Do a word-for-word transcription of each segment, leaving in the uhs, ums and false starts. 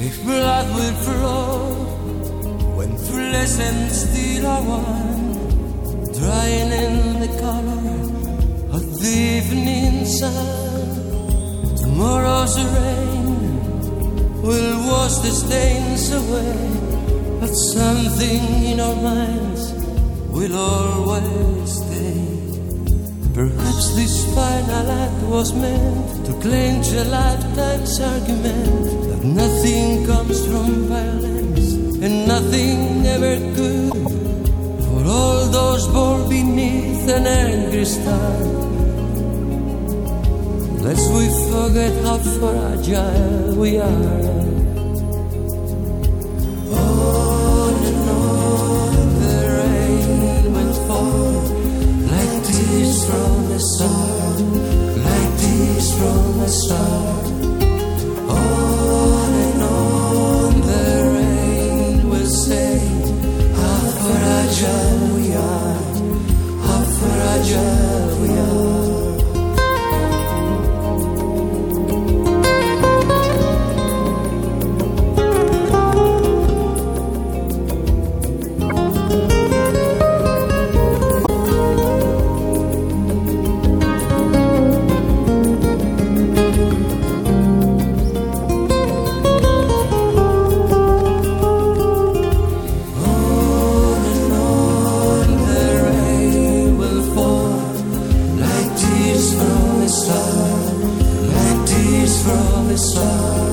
If blood will flow when flesh and steel are one, drying in the color of the evening sun, tomorrow's rain will wash the stains away, but something in our minds will always stay. Perhaps this final act was meant to clinch a lifetime's argument that nothing comes from violence and nothing ever could. For all those born beneath an angry star, lest we forget how fragile we are. On and on the rain went fall, like tears from the sun, like tears from the sun. On and on the rain will say how fragile we are, how fragile we are. From the sun,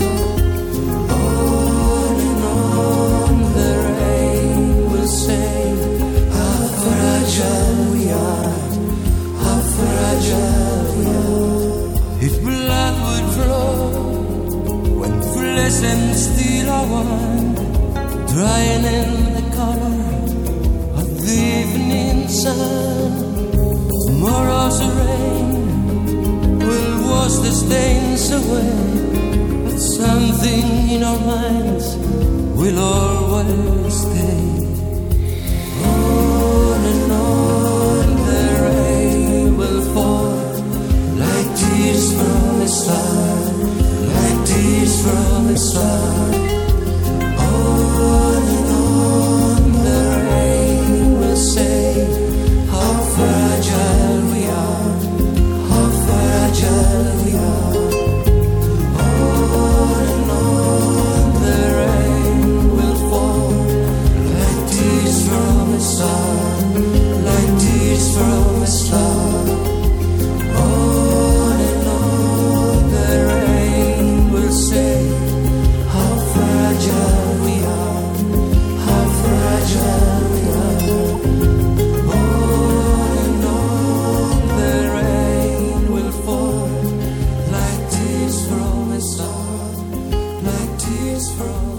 on and on the rain will say how fragile we are, how fragile we are. If blood would flow when flesh and steel are one, drying in the color of the evening sun, tomorrow's rain will wash the stains away, but something in our minds will always stay. On and on the rain will fall, like tears from the sun, like tears from the sun. On and on the rain will say how fragile we are, how fragile we are. On and on the rain will fall, like tears from the sun, like tears from the sun. On and on the rain will say how fragile we are, how fragile we are. On and on the rain will fall, like tears from the sun, like tears from